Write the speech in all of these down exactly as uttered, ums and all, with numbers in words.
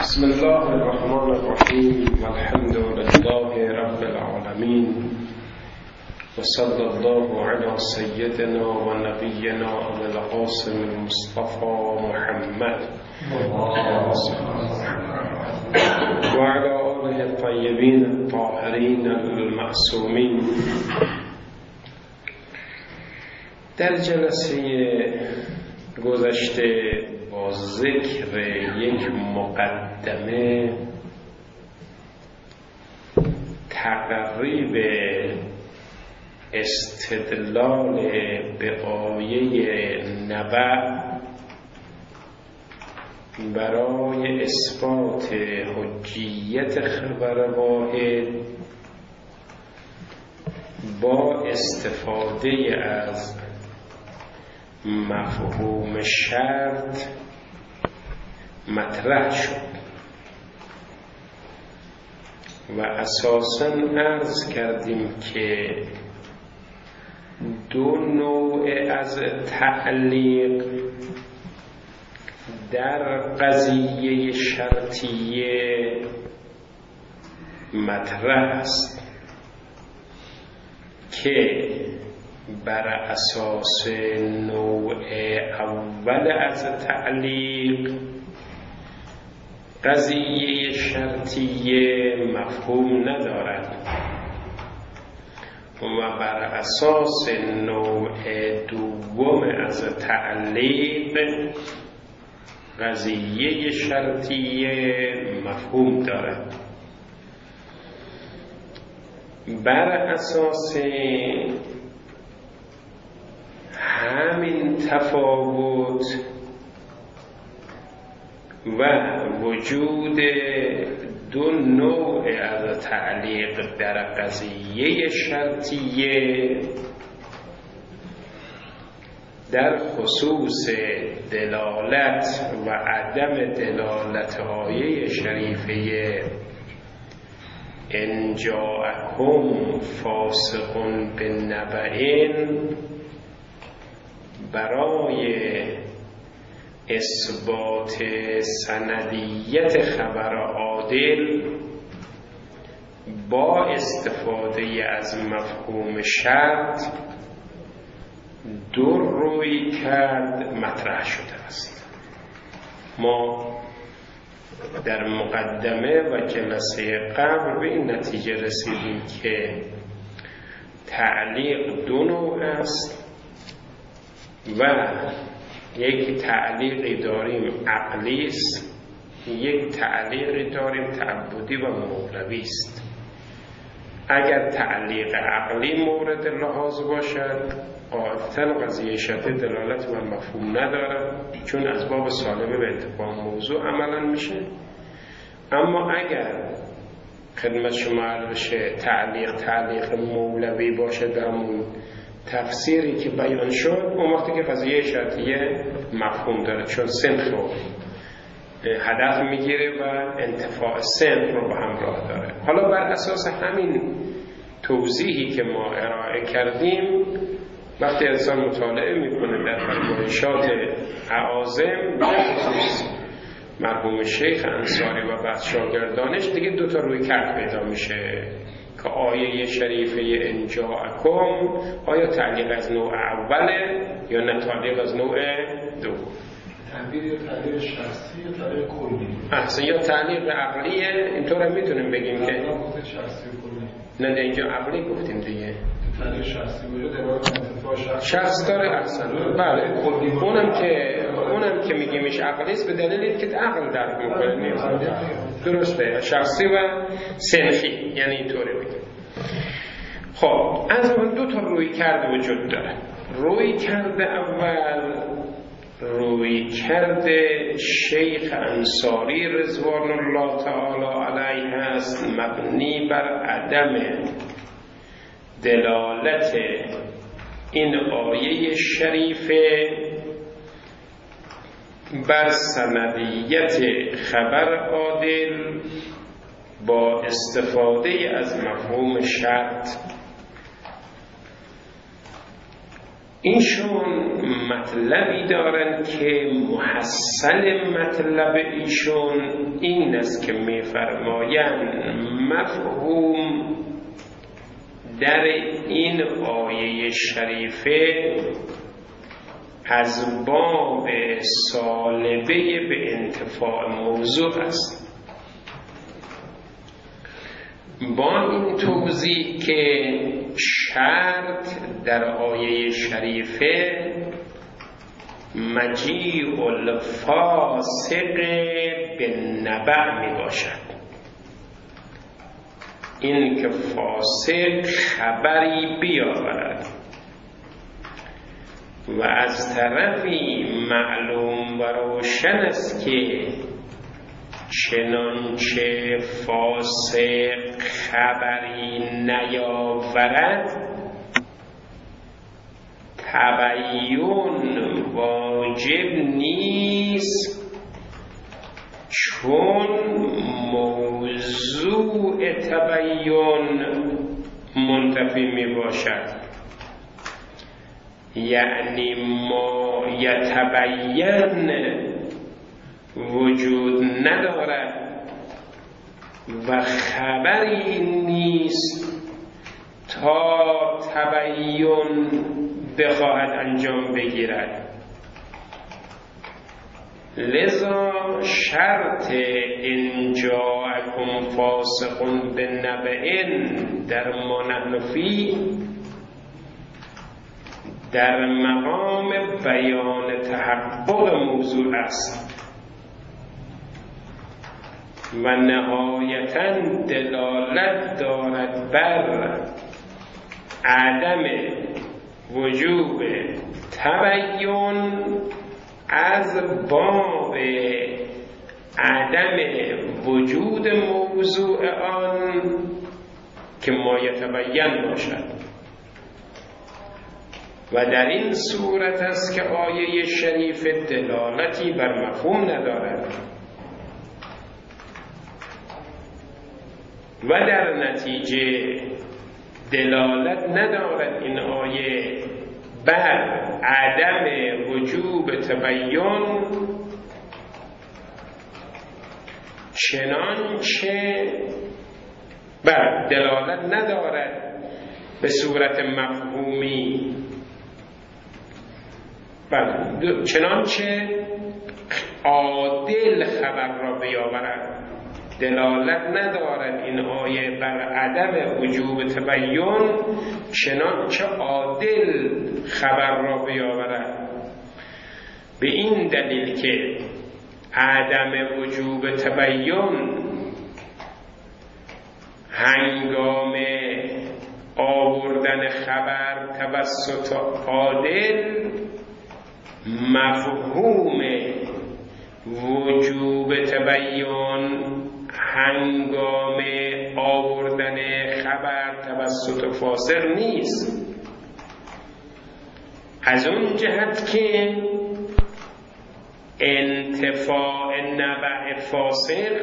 بسم الله الرحمن الرحیم والحمد لله رب العالمین وصلی الله علی سیدنا و نبینا ابی القاسم المصطفى محمد و علی آله الطیبین الطاهرین المعصومین. در جلسه گذشته با ذکر یک مقدمه تقریب استدلال به آیه نبأ برای اثبات حجیت خبر واحد با استفاده از مفهوم شرط مطرح شد و اساساً عرض کردیم که دو نوع از تعلیق در قضیه شرطیه مطرح است که بر اساس نوع اول از تعلیق قضیه شرطیه مفهوم ندارد و بر اساس نوع دوم از تعلیق قضیه شرطیه مفهوم دارد. بر اساس همین تفاوت و وجود دو نوع از تعلیق در قضیه شرطیه در خصوص دلالت و عدم دلالت آیه شریفه ان جاءکم فاسق بنبأ برای اثبات سندیت خبر عادل با استفاده از مفهوم شرط دو روی کرد مطرح شده است. ما در مقدمه و جلسه قبل به این نتیجه رسیدیم که تعلیق دو نوع است و یک تعلیقی داریم عقلی است، یک تعلیقی داریم تعبدی و مولوی است. اگر تعلیق عقلی مورد لحاظ باشد قاعدتاً قضیه شرطیه دلالت و مفهوم ندارد چون از باب سالمه به اتفاق موضوع عملا میشه. اما اگر خدمت شما عرض بشه تعلیق تعلیق مولوی باشه در همون تفسیری که بیان شد اون وقتی که قضیه شرطیه مفهوم داره چون صنف رو هدف میگیره و انتفاع صنف رو به همراه داره. حالا بر اساس همین توضیحی که ما ارائه کردیم وقتی انسان مطالعه میکنه در فرمایشات اعاظم مرحوم شیخ انصاری و بعد شاگردانش دیگه دوتا روی کرد پیدا میشه که آیه شریفه ان جاءکم آیا تعلیق از نوع اوله یا نه تعلیق از نوع دوم؟ تعبیر یا تعلیق شخصی یا تعلیق کلی؟ احسن یا تعلیق عقلیه. اینطور هم میتونیم بگیم که نه نه اینجا عقلی گفتیم دیگه تعلیق شخصی باشه دلالت انتفاع شخص شخص داره. احسن بله اونم که اونم که میگیمش عقلی است به دلیل که عقل درک میکنه درسته شخصی و صنفی یعنی اینطوری بگیم. خب از اون دو تا روی کرد وجود داره. روی کرد اول روی کرد شیخ انصاری رضوان الله تعالی علیه است مبنی بر عدم دلالت این آیه شریفه بر سندیت خبر عادل با استفاده از مفهوم شرط. ایشون مطلبی دارن که محصل مطلب ایشون این است که می‌فرمایند مفهوم در این آیه شریفه از باب سالبه به انتفاع موضوع است. با این توضیح که شرط در آیه شریفه مجیء الفاسق بالنبأ می باشد، این که فاسق خبری بیاورد، و از طرفی معلوم و روشن است که چنانچه فاسق خبری نیاورد تبیین واجب نیست، چون موضوع تبیین منتفی می باشد. یعنی ما یتبین وجود ندارد و خبری نیست تا تبیین بخواهد انجام بگیرد. لذا شرط ان جاءکم فاسق بنبأ در ما نحن فیه در مقام بیان تحقق موضوع است و نهایتاً دلالت دارد بر عدم وجوب تبیین از باب عدم وجود موضوع آن که ما یتبین باشد. و در این صورت است که آیه شریف دلالتی بر مفهوم ندارد و در نتیجه دلالت ندارد این آیه بر عدم وجوب تبیین، چنانچه بر دلالت ندارد به صورت مفهومی، بله چنانچه عادل خبر را بیاورد. دلالت ندارد این آیه بر عدم وجوب تبیین، چنانچه عادل خبر را بیاورد. به این دلیل که عدم وجوب تبیین هنگام آوردن خبر توسط عادل مفهوم وجوب تبیین هنگام آوردن خبر توسط فاسق نیست، از اون جهت که انتفاع نبع فاسق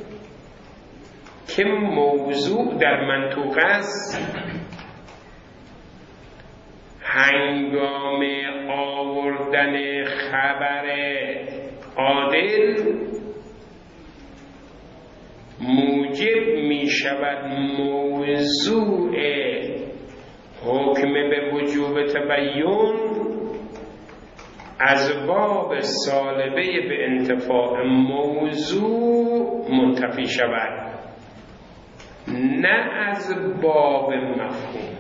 که موضوع در منطوق است هنگام آوردن خبر عادل موجب می شود موضوع حکم به وجوب تبیین از باب سالبه به انتفاع موضوع منتفی شود، نه از باب مفهوم.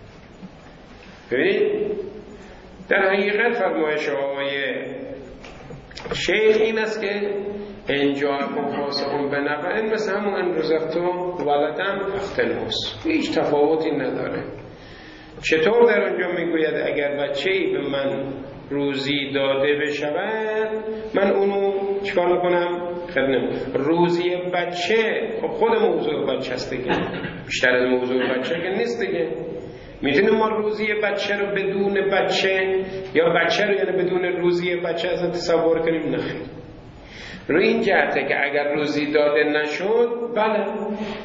ببینید در حقیقت فرمایش آقای شیخ این است که انجاکم فاسقون بنبأ مثل همون انرزفتم ولدم اختنوس، هیچ تفاوتی نداره. چطور در اونجا میگوید اگر بچه‌ای به من روزی داده بشود من اونو چکار میکنم؟ خیلی نمید روزی بچه خب خود موضوع بچه هست دیگه، بیشتر از موضوع بچه که نیست دیگه. میتونیم ما روزی بچه رو بدون بچه یا بچه رو یعنی بدون روزی بچه از تصور کنیم؟ نخیر. روی این جهته که اگر روزی داده نشد بله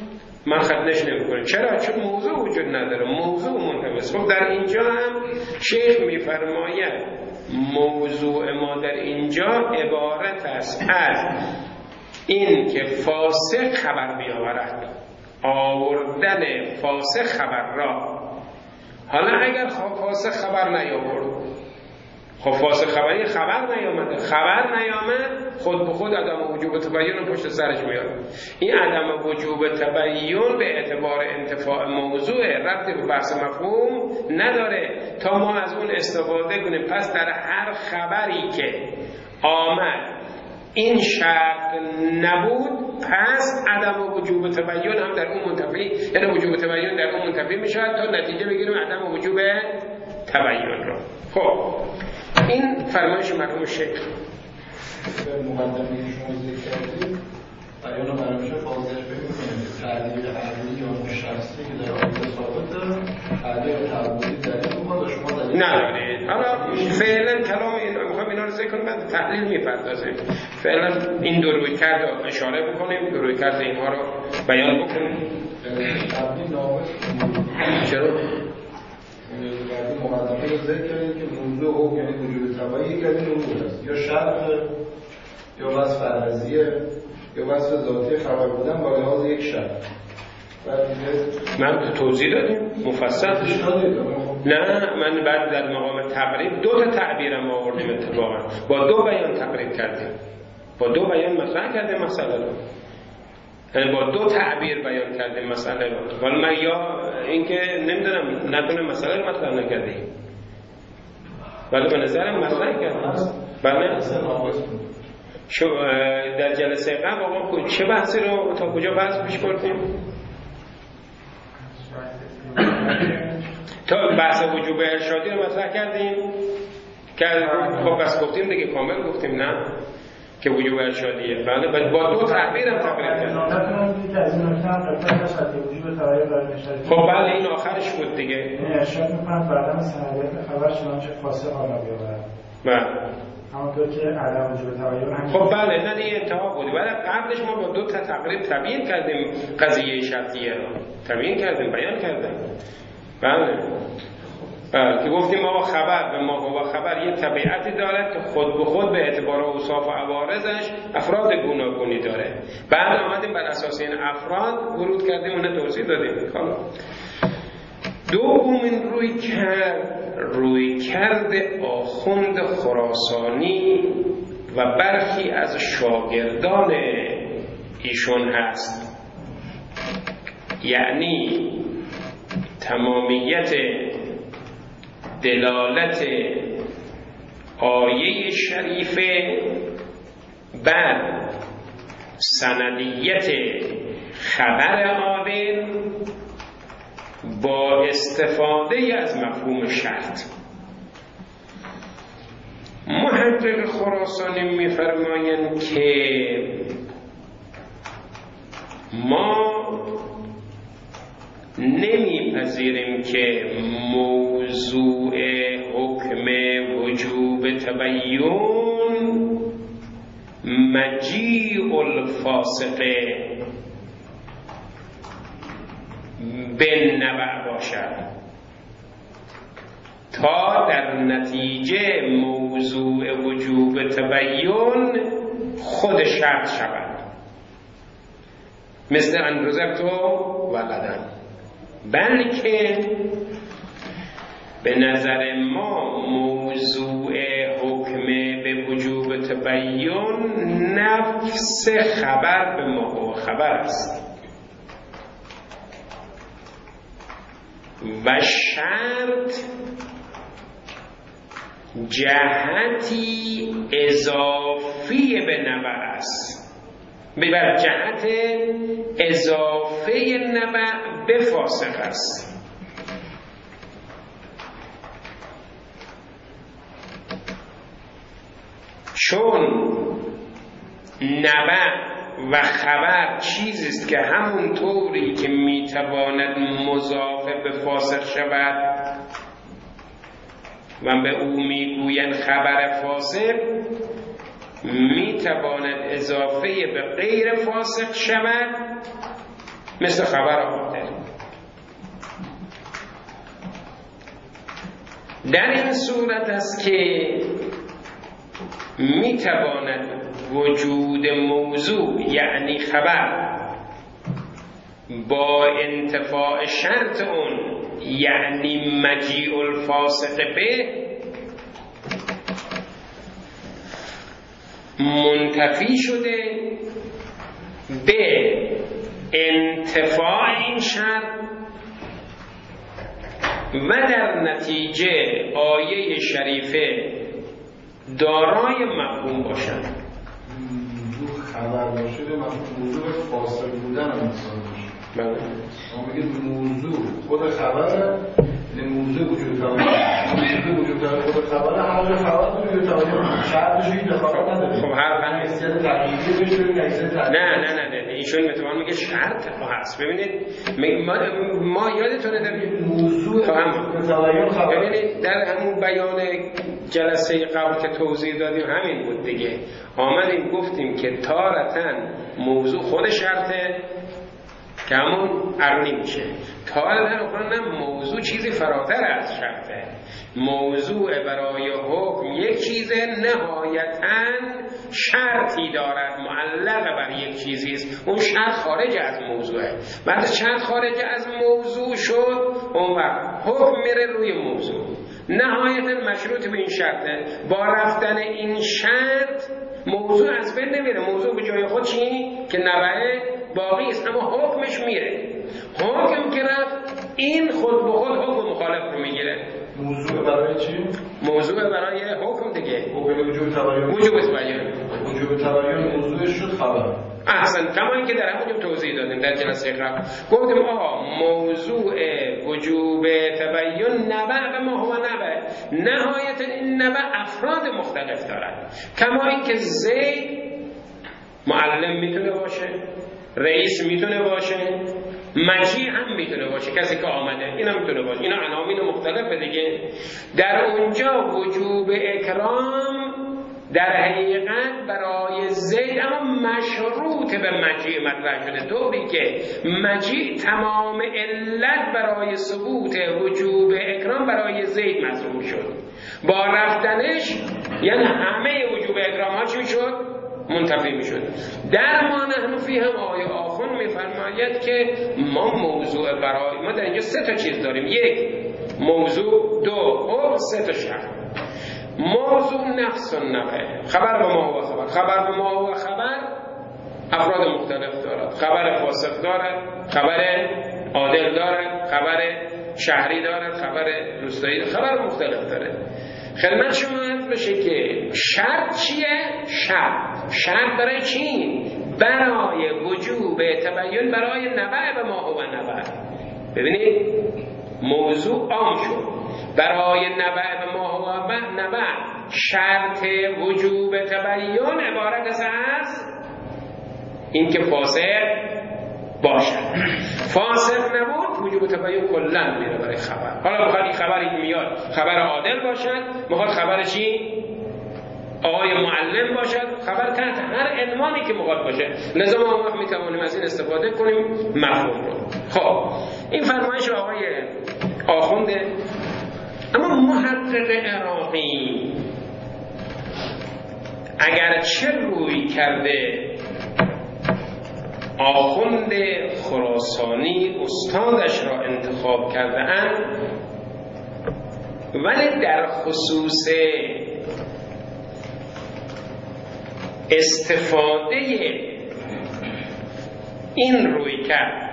من ختنش نمیکنه. چرا؟ چون موضوع وجود نداره، موضوع منتبس. خب در اینجا هم شیخ میفرماید موضوع ما در اینجا عبارت است از این که فاسق خبر بیاورد، آوردن فاسق خبر را. حالا اگر فاسق خبر نیاورد، خب فاسق خبری خبر نیامده، خبر نیامد، خود به خود عدم وجوب تبیین رو پشت سرش میاد. این عدم وجوب تبیین به اعتبار انتفاع موضوع ربطی به بحث مفهوم نداره تا ما از اون استفاده کنیم. پس در هر خبری که آمد این شرط نبود، پس عدم وجوب تبیین هم در اون منتفی، یعنی وجوب تبیین در اون منتفی میشه تا نتیجه بگیریم عدم وجوب تبیین رو. خب این فرمایش مرحوم شیخ. مقدمه که شما ذکر کردید بیان و مرامش فاضلش ببینید تعلیق عقلی یا شخصی که در آیه ثابت داره، تعلیق تعبدی دلیل میخواد و شما دلیل ندارید. حالا فعلا کلام این میخوام اینا رو ذکر کنیم، بعد تحلیل میپردازیم. فعلا این دو روی کرد اشاره بکنیم، دو روی کرد اینها رو بیان بکنیم. تعلیق ناقص چرا؟ بعد مقدمه رو ذکر کردید که موضوع حکم یعنی وجود تبعی که این امور است، یا شرط یا وصف فرضیه یا وصف ذاتی خبر بودن با لحاظ یک شرط. من توضیح دادیم مفصل. نه من بعد در مقام تقریب دو تا تعبیرم آوردیم اتفاقا، با دو بیان تقریب کردیم، با دو بیان مطرح کردیم مسئله رو، یعنی با دو تعبیر بیان کردیم مسئله رو. ولی من یا اینکه نمیدونم ندونه مسئله رو مطرح نکردیم، ولی به نظرم مطرح کردیم. بله شو در جلسه قبل آقا چه بحثی رو تا کجا بحث پیش بردیم؟ تا بحث وجوب ارشادی رو مطرح کردیم که خب بس گفتیم دیگه، کامل گفتیم نه که وجوب ارشادیه. بله با دو تعبیر هم تقریب کردیم. خب بله این آخرش بود دیگه. یعنی ارشاد میکنم بعدم سندیت خبر چنانچه فاسق آن را بیاورد. بله همونطور که عدم وجود تبیین هم. خب بله نه دیگه انتها بودی، ولی قبلش ما با دو تا تقریب تبیین کردیم قضیه شرطیه رو تبیین کردیم، بیان کردیم. بله بله که گفتیم ما خبر به ما هو خبر یه طبیعتی داره که خود به خود به اعتبار اوصاف و عوارضش افراد گوناگونی داره. بعد آمدیم بر اساس این افراد ورود کردیم، اون توضیح دادیم. خب دومین روی کرد روی کرد آخوند خراسانی و برخی از شاگردان ایشون هست، یعنی تمامیت دلالت آیه شریفه بر سندیت خبر عادل با استفاده از مفهوم شرط. محقق خراسانی می‌فرمایند که ما نمیپذیریم که موضوع حکم وجوب تبیین مجیء الفاسقه بالنبع باشد تا در نتیجه موضوع وجوب تبیین خود شرط شود، مثل اندرزت و ولدن. بلکه به نظر ما موضوع حکم به وجوب تبیین نفس خبر به ما و خبر است و شرط جهتی اضافی به نبع است، بر جهت اضافه نبع به فاسق است. چون نبع و خبر چیزی است که همون طوری که میتواند مضاف به فاسق شود و به او میگویند خبر فاسق، میتواند اضافه به غیر فاسق شود مثل خبر عادل. در این صورت است که میتواند وجود موضوع یعنی خبر با انتفاع شرط اون یعنی مجیء الفاسق به منتفی شده به انتفاع این شرط و در نتیجه آیه شریفه دارای مفهوم باشد. موضوع خبر باشه به مفهوم موضوع فاصل بودن هم انسان باشه. بله. ما میگیم موضوع خود خبره، این موضوع وجود داره. موضوع وجود داره خود خبره، هر خبر وجود داره. شرطش این دخالت نداره. خب هر حیثیت تغییری بشه ببینید حیثیت نه نه نه نه ایشون متوان میگه شرط هست. ببینید ما, ما یادتونه در موضوع تغییر خبر ببینید در همون بیان جلسه قبل که توضیح دادیم همین بود دیگه. آمدیم گفتیم که تارتن موضوع خود شرطه که همون ارونی میشه، تارتن اخرى نه موضوع چیزی فراتر از شرطه. موضوع برای حکم یک چیز نهایتاً شرطی دارد، معلق بر یک چیزیست، اون شرط خارج از موضوعه. بعد شرط خارج از موضوع شد اون وقت حکم میره روی موضوع، نهایتاً مشروط به این شرطه. با رفتن این شرط موضوع از بین نمیره، موضوع به جای خود چی؟ که نبعه باقی است، اما حکمش میره. حکم که رفت این خود به خود حکم مخالف رو میگیره. موضوع برای چی؟ موضوع برای حکم دیگه. وجوب تباین. وجوب تباین. وجوب تباین موضوعش شد خبر. احسن، کما اینکه در همونجا توضیح دادیم در جلسه قبل. گفتیم آها موضوع وجوب تباین نبع و ما هو نبع، نهایتا این نبع افراد مختلف دارد. کما اینکه زید معلم میتونه باشه، رئیس میتونه باشه، مجیع هم میتونه باشه، کسی که آمده اینا میتونه باشه، اینا عناوین مختلفه دیگه. در اونجا وجوب اکرام در حقیقت برای زید اما مشروط به مجیع مطرح شده، طوری که مجیع تمام علت برای ثبوت وجوب اکرام برای زید مذکور شد. با رفتنش یعنی همه وجوب اکرام ها چی شد؟ منتفی میشد. در ما نحن فی هم آیه آخون میفرماید که ما موضوع برای ما در اینجا سه تا چیز داریم. یک موضوع، دو حکم، سه تا شرط. موضوع نفس النبع، خبر به ما و خبر. خبر به ما و خبر افراد مختلف دارد. خبر فاسق دارد، خبر عادل دارد، خبر شهری دارد، خبر روستایی دارد، خبر مختلف دارد. خدمت شما عرض بشه که شرط چیه؟ شرط شرط برای چی؟ برای وجوب تباین برای نبع و ما هو نبع. ببینید موضوع عام شد، برای نبع و ما هو نبع شرط وجوب تباین عبارت است از اینکه فاسق باشد. فاسق نبود وجوب تباین کلا میره برای خبر. حالا بخواد این خبری میاد خبر عادل باشد، میخواد خبر چی؟ آقای معلم باشد، خبر تحت هر عنوانی که میخواد باشه. لذا ما وقت میتوانیم از این استفاده کنیم مفهوم رو. خب این فرمایش آقای آخونده. اما محقق عراقی اگر چه روی کرده آخوند خراسانی استادش را انتخاب کرده اند، ولی در خصوص استفاده این روی کرد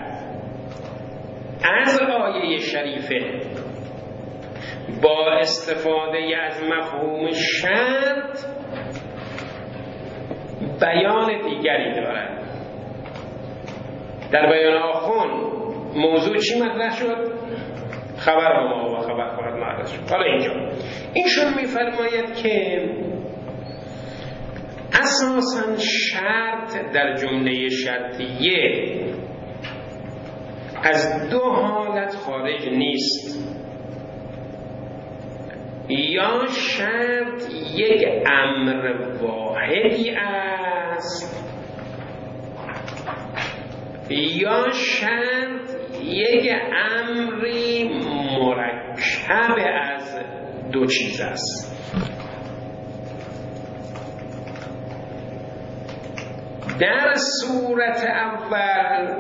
از آیه شریفه با استفاده از مفهوم شرط بیان دیگری دارد. در بیان آخون موضوع چی مطرح شد؟ خبر به ما و خبر خواهد مطرح شد. حالا اینجا اینشون میفرماید که اساساً شرط در جمله شرطیه از دو حالت خارج نیست. یا شرط یک امر واحدی است یا شرط یک امری مرکب از دو چیز است. در صورت اول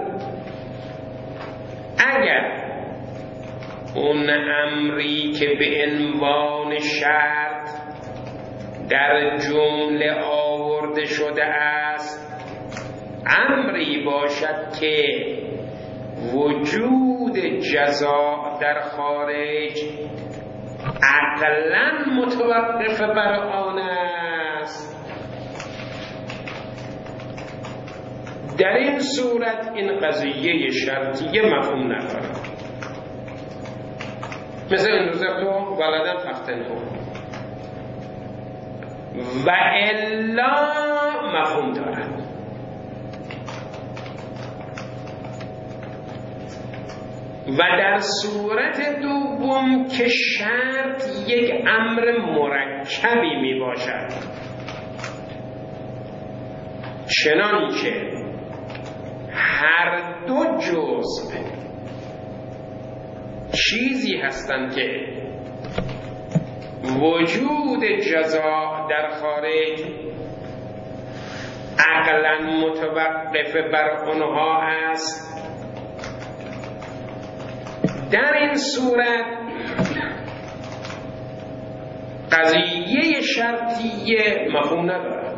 اگر اون امری که به عنوان شرط در جمله آورده شده است امری باشد که وجود جزا در خارج عقلاً متوقف بر آن است، در این صورت این قضیه شرطیه مفهوم ندارد. مثل این روزه تو ولدن فختن کن و الا مفهوم دارد. و در صورت دوم که شرط یک امر مرکبی می باشد، چنانچه هر دو جزء چیزی هستند که وجود جزا در خارج عقلاً متوقف بر آنها است، در این صورت قضیه شرطیه مفهوم ندارد.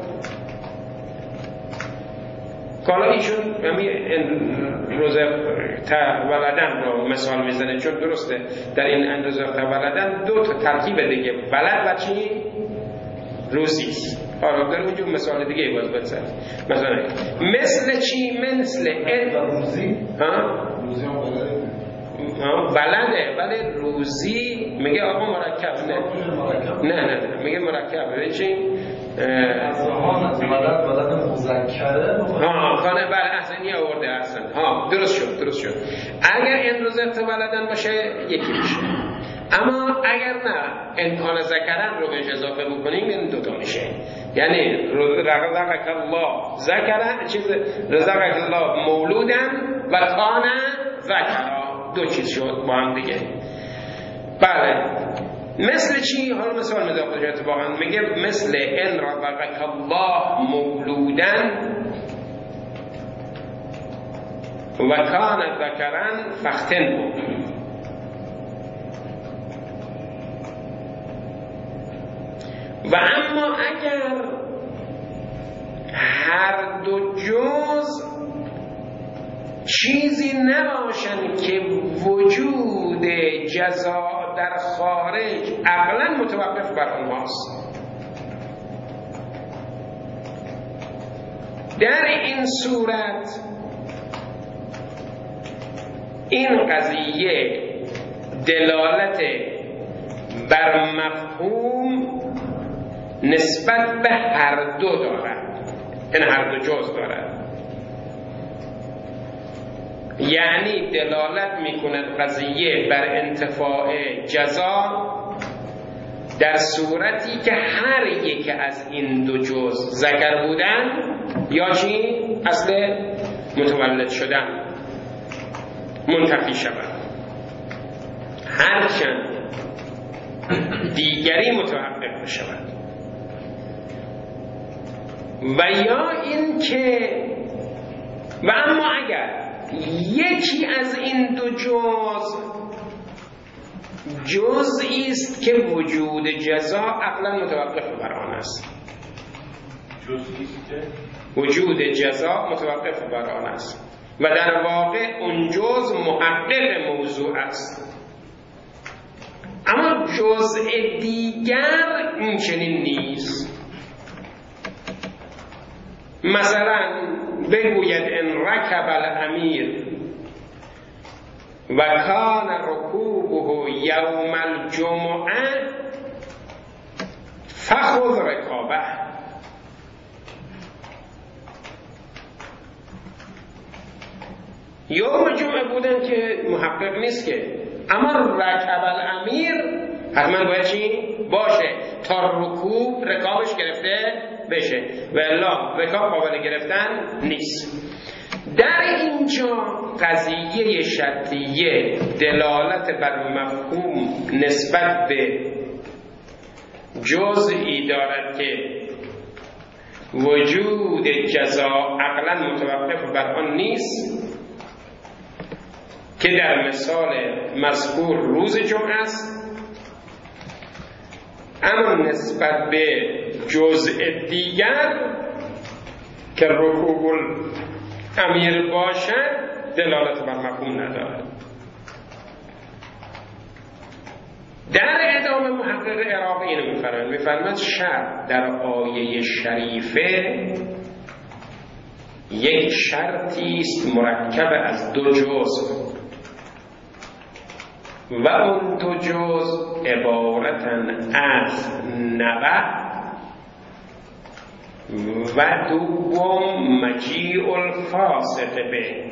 حالا ایشون روزه ولدن رو مثال میزنه، چون درسته در این روزه ولدن دو تا ترکیب دیگه ولد و چی؟ روزیست. حالا در اونجور مثال دیگه باز بزن مثلا مثل چی؟ مثل روزی ها؟ روزی هم ولده بلده ولی روزی میگه آقا مرکب نه نه نه, نه. میگه مرکب بچین از ها از ولد ولد مذکره ها خانه بله احسنی آورده احسن ها درست شد درست شد. اگر این روز ولدن باشه یکی میشه، اما اگر نه امکان ذکرن رو بهش اضافه بکنیم این دوتا میشه. یعنی رزقک الله ذکرن چیز رزقک الله مولودن و کان ذکرا دو چیز شد با هم دیگه. بله مثل چی؟ حالا مثال میده خودش اتفاقا میگه مثل ان رزقک الله مولودن و کان ذکرن فختن بود. و اما اگر هر دو جز چیزی نباشن که وجود جزا در خارج عقلاً متوقف بر آنهاست، در این صورت این قضیه دلالت بر مفهوم نسبت به هر دو دارد، این هر دو جز دارد. یعنی دلالت میکند قضیه بر انتفاع جزا در صورتی که هر یک از این دو جز ذکر بودن یا چی؟ اصل متولد شدن منتفی شود، هرچند دیگری متوقف شود. و یا این که و اما اگر یکی از این دو جز جزئی است که وجود جزا عقلا متوقف بر آن است، جزئی است که وجود جزا متوقف بر آن است و در واقع اون جز محقق موضوع است، اما جزء دیگر این چنین نیست. مثلا بگوید ان رکب الامیر و کان رکوبه یوم الجمعه فخذ رکابه. یوم جمعه بودن که محقق نیست که، اما رکب الامیر حتما باید چی؟ باشه تا رکوب رکابش گرفته بشه و الا رکاب قابل گرفتن نیست. در اینجا قضیه شرطیه دلالت بر مفهوم نسبت به جزئی دارد که وجود جزا عقلا متوقف بر آن نیست که در مثال مذکور روز جمعه است، اما نسبت به جزء دیگر که رکوع الامیر باشد دلالت بر مفهوم ندارد. در ادامه محقق عراقی اینو میفرماید، میفرماید شرط در آیه شریفه یک شرطی است مرکب از دو جزء و اون دو جزء عبارتن از نبع و دوم مجیء الفاسق به.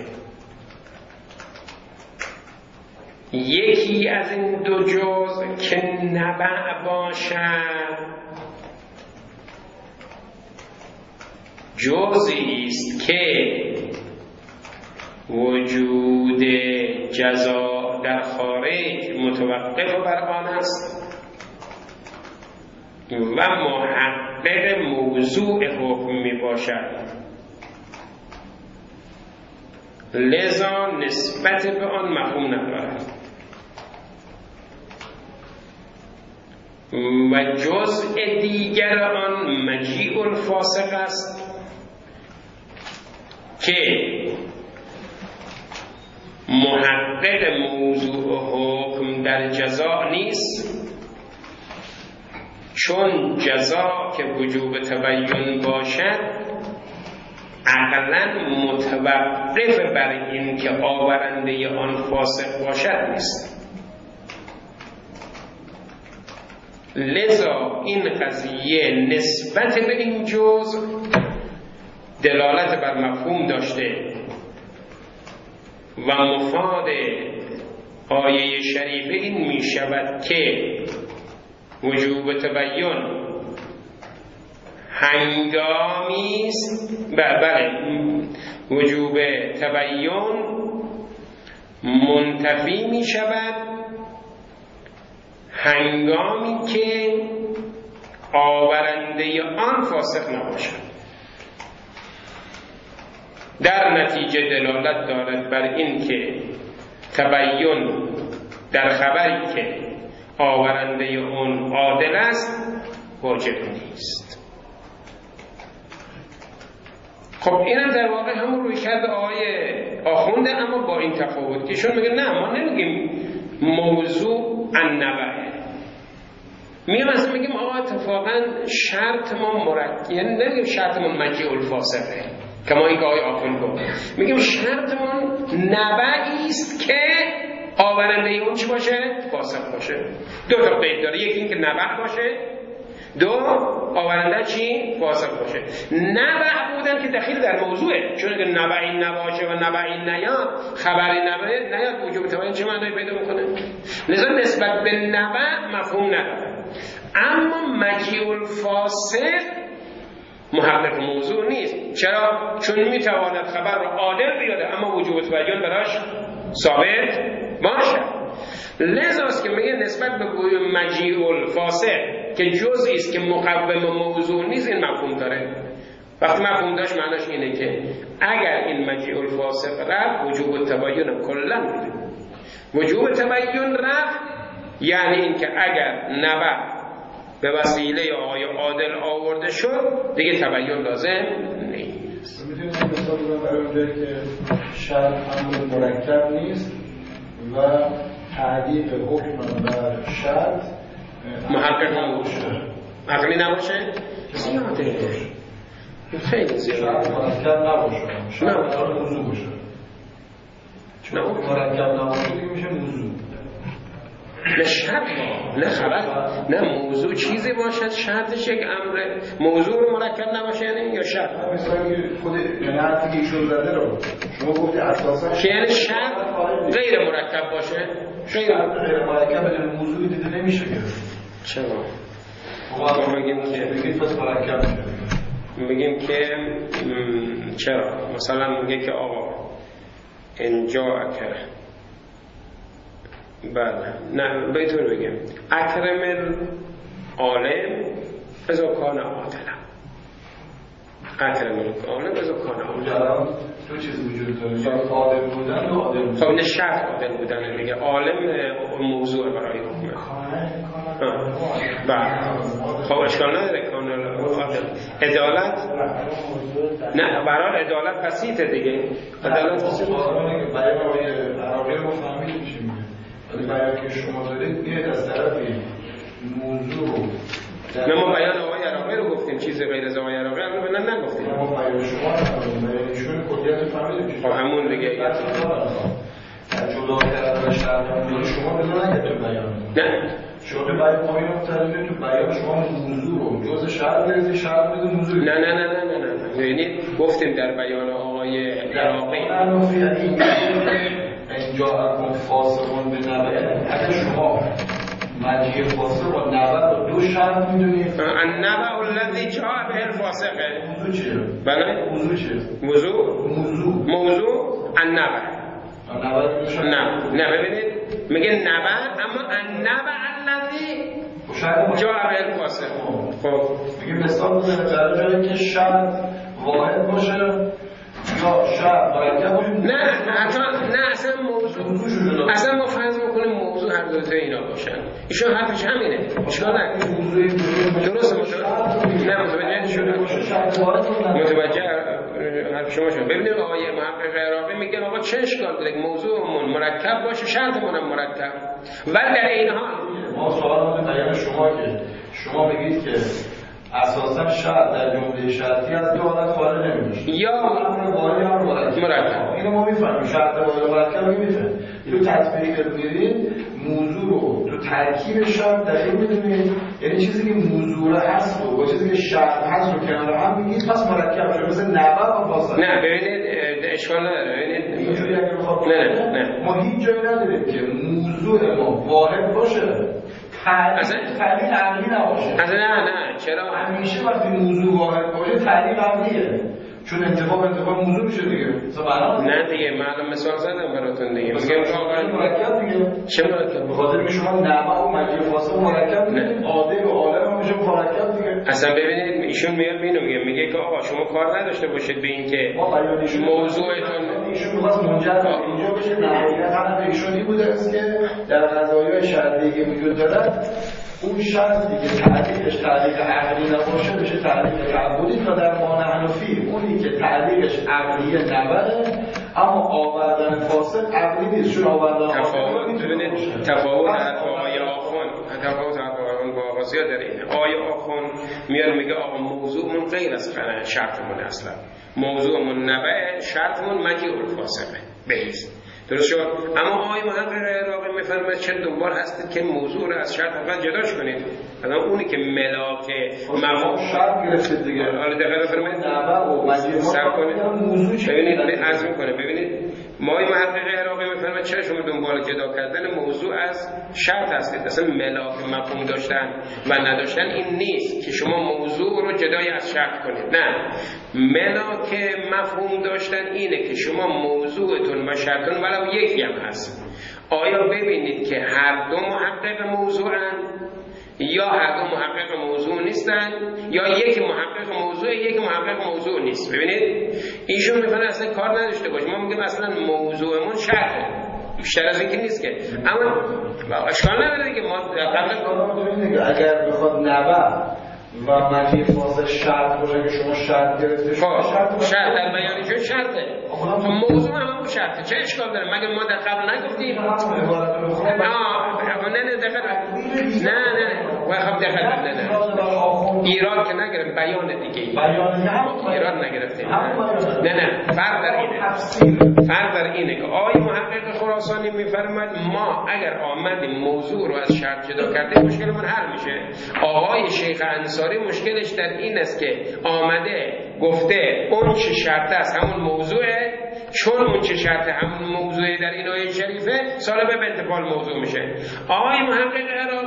یکی از این دو جزء که نبع باشد جزئی است که وجود جزا در خارج متوقف بر آن است و محقق موضوع حکم می باشد، لذا نسبت به آن مفهوم ندارد. و جزء دیگر آن مجیء الفاسق است که محقق موضوع حکم در جزا نیست، چون جزا که وجوب تبین باشد عقلا متوقف بر این که آورنده آن فاسق باشد نیست. لذا این قضیه نسبت به این جزء دلالت بر مفهوم داشته و مفاد آیه شریفه این می شود که وجوب تبین هنگامی است، بله وجوب تبین منتفی می شود هنگامی که آورنده آن فاسق نباشد. در نتیجه دلالت دارد بر این که تبین در خبری که آورنده اون عادل است واجب نیست. خب اینم در واقع همون روی کرده آقای آخونده، اما با این تفاوت که شون میگه نه ما نمیگیم موضوع النبع، میگم اصلا میگیم آقا اتفاقا شرط ما مرکب، یعنی نمیگیم شرطمون مجیء الفاسقه کما این که آقای آخوند گفت، میگیم شرطمون نبعی است که آورنده اون چی باشه؟ فاسق باشه. دو تا قید داره، یکی این که نبع باشه، دو آورنده چی؟ فاسق باشه. نبع بودن که دخیل در موضوعه، چون اگه نبعی نباشه و نبعی نیاد، خبری نبعی نیاد، وجوب تبین چه معنی پیدا میکنه؟ لذا نسبت به نبع مفهوم نداره. اما مجیء الفاسق محقق موضوع نیست. چرا؟ چون میتواند خبر رو عادل بیاره اما وجوب تبین براش ثابت باشه. لذا است که میگه نسبت به مجیء الفاسق که جزئی است که مقوم موضوع نیست این مفهوم داره. وقتی مفهوم داشت معناش اینه که اگر این مجیء الفاسق رفت وجوب تبین کلا میره. وجوب تبین رفت یعنی این که اگر نبع به وسیله آقای عادل آورده شد دیگه تبین لازم نیست. میتونید مثال بزنم برای اونجایی که شرط امر مرکب نیست و تعدیق حکم بر شرط محقق نباشه، عقلی نباشه، زیاده، خیلی زیاده. شرط مرکب نباشه، شرط داره موضوع باشه. چون مرکب نباشه دیگه میشه موضوع. نه شرط نه خبر نه موضوع چیزی باشد شرطش یک امر موضوع رو مرکب نباشه یعنی یا شرط مثلا خود یعنی حرفی که ایشون زده رو شما گفتی اساسا که یعنی شرط غیر مرکب باشه، غیر غیر مرکب بدون موضوعی دیده نمیشه که چرا؟ ما میگیم که بگید پس مرکب میشه. میگیم که چرا مثلا میگه که آقا اینجا اکر بله نه بهتون بگیم اکرم العالم ازا کان عادلا اکرم العالم ازا کان عادلا دو چیز وجود داره عادل بودن و عادل بودن خب نه شرط عادل بودن دیگه عالم موضوع برای حکمه بله خب اشکال نداره کان عادل عدالت نه برای عدالت بسیطه دیگه عدالت بسیطه برای عراقی رو فهمید میشه ولی برای که شما دارید میاد از طرفی موضوع نه ما بیان آقای عراقی رو گفتیم چیز غیر از آقای عراقی رو نه نگفتیم ما بیان شما رو بیان ایشون کلیت فهمیدیم خب همون دیگه جدا کردن شهر شما بذار نگه تو بیان نه شما تو بیان پایین مختلفه تو بیان شما موضوع رو جز شهر بریزی شهر بریزی موضوع نه نه نه نه نه نه یعنی گفتیم در بیان آقای عراقی اینجا اکن فاسقون به نبه اگر شما مجیه فاسق و نبه رو دو شرط میدونید النبع الذی جاء به الفاسقه موضوع چیه؟ بله موضوع چیه؟ موضوع موضوع موضوع النبع نه نه ببینید میگه نبع اما النبع الذی جاء به الفاسق خب میگه مثال بزنید در جایی که شرط واحد باشه یا شرط مرکب باشه نه حتی نه اصلا موضوع اصلا ما فرض میکنیم موضوع هر دوزه اینا باشن ایشون حرفش همینه اشکال نداره درسته متوجه نه متوجه شدم متوجه حرف شما شد ببینید آقای محقق عراقی میگه آقا چه اشکال داره موضوعمون مرکب باشه شرطمون هم مرکب ولی در این حال ما سوال ما بیان شما که شما بگید که اساسا شرط در جمله شرطی از دو حالت خارج نمیشه یا امر واحد یا مرکب اینو ما میفهمیم شرط واحد مرکب رو میفهمیم اینو تطبیق می‌کنید موضوع رو تو ترکیب شرط دقیق می‌دونید یعنی چیزی که موضوع هست رو با چیزی که شرط هست رو کنار هم میگید پس مرکب شده مثل نبع و فاصله نه ببینید اشکال نداره ببینید اینجوری اگه بخواد نه نه ما هیچ جایی نداریم که موضوع ما واحد باشه تعلیل عقلی نباشه اصلا نه نه چرا همیشه وقتی موضوع واحد باشه تعلیل عقلیه چون انتخاب انتخاب موضوع میشه دیگه نه دیگه من مثال زدم براتون دیگه میگم واقعا مرکب دیگه چه مرکب به خاطر که شما نبع و مجیه فاصله مرکب میگید عادل و عالم هم میشه مرکب دیگه اصلا ببینید ایشون میاد اینو میگه میگه که آقا شما کار نداشته باشید به اینکه موضوعتون ایشون میخواست منجر به اینجا بشه نه حقیقت حرف ایشون بوده است که در قضایای شرعی که وجود داره اون شرطی که تعلیقش تعلیق عقلی نباشه بشه تعلیق تعبدی تا در مانع حنفی اونی که تعلیقش عقلی نبره اما آوردن فاسق عقلی نیست چون آوردن تفاوت ببینید تفاوت آقای آخون تفاوت آقای با آغازیات در اینه آقای آخون میاد میگه آقا موضوعمون غیر از شرطمون اصلا موضوعمون نبه شرطمون مجیع الفاسقه بهیست درست شد اما آقای محقق عراقی میفرماید چه دنبال هستید که موضوع رو از شرط اول جداش کنید مثلا اونی که ملاک مفهوم شرط گرفتید دیگه حالا دقیقاً بفرمایید نبع و مجیع صبر کنید موضوع چه ببینید عرض میکنه ببینید ما آقای محقق عراقی میفرماید چرا شما دنبال جدا کردن موضوع از شرط هستید اصلا ملاک مفهوم داشتن و نداشتن این نیست که شما موضوع رو جدای از شرط کنید نه ملاک مفهوم داشتن اینه که شما موضوعتون و شرطتون ولو یکی هم هست آیا ببینید که هر دو محقق موضوعن یا هر دو محقق موضوع نیستن یا یک محقق موضوع یک محقق موضوع نیست ببینید ایشون میفهمه اصلا کار نداشته باشه ما میگیم اصلا موضوعمون شرطه بیشتر از اینکه نیست که اما اشکال نداره دیگه ما قبل اگر بخواد نبع و مجیع فاصل شرط باشه که شما شرط گرفته شرط شرط در بیانی شد شرطه موضوع هم همون شرطه چه اشکال داره مگر ما در قبل نگفتیم نه نه دقیقا نه نه و خب دقیقا نه نه ایراد که نگرفت بیان دیگه ایراد نگرفتیم نه نه فرق در اینه فرق در اینه که آقای محقق خراسانی میفرماید ما اگر آمدیم موضوع رو از شرط جدا کردیم مشکلمون حل میشه آقای شیخ انصاری مشکلش در این است که آمده گفته اون چه شرط است همون موضوعه چون اون چه شرط همون موضوعه در این آیه شریفه سالبه به انتقال موضوع میشه آقای محقق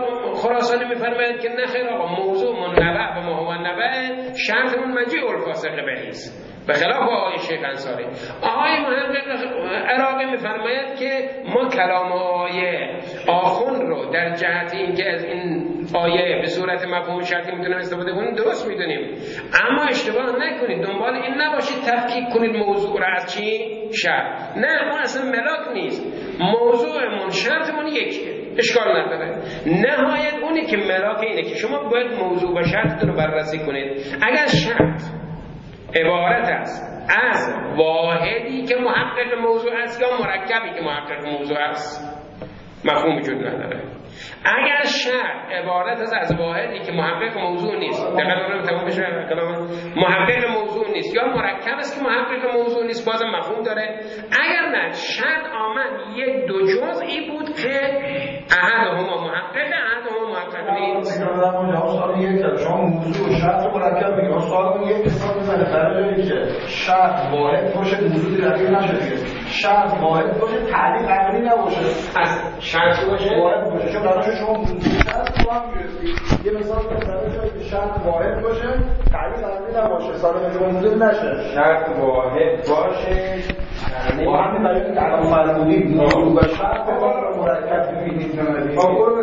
خراسانی میفرماید که نه خیر آقا موضوع منبع و ما هو نبع شرطمون مجیء الفاسق به است، به خلاف آقای شیخ انصاری. آقای محقق عراقی میفرماید که ما کلام آیه آخون رو در جهت اینکه از این آیه به صورت مفهوم شرطی میتونیم استفاده کنیم درست میدونیم، اما اشتباه نکنید، دنبال این نباشید تفکیک کنید موضوع رو از چی؟ شرط. نه، اون اصلا ملاک نیست، موضوعمون شرطمون یکیه، اشکال نداره. نهایت اونی که ملاک اینه که شما باید موضوع و شرطتون رو بررسی کنید. اگر شرط عبارت است از واحدی که محقق موضوع است یا مرکبی که محقق موضوع است، مفهوم وجود نداره. اگر شرط عبارت است از واحدی که محقق موضوع نیست، دقیقاً رو تمام بشه کلام، محقق موضوع نیست یا مرکب است که محقق موضوع نیست، بازم مفهوم داره. اگر نه شرط آمد یک دو جزئی بود که احدهما محقق احدهما محقق نیست. سوال یک که شما موضوع و شرط مرکب میگید، سوال من یک کتاب میزنه برای که شرط واحد باشه موضوع رقیق نشه دیگه، شرط واحد باشه تعلیق عقلی نباشه، از شرط باشه واحد باشه. چون قرارش شما موضوع شرط رو هم گرفتید، یه مثال بزنید که شرط واحد باشه تعلیق عقلی نباشه، سال شما موضوع نشه، شرط واحد باشه با همین برای که الان فرمودید موضوع و شرط با مرکب ببینید.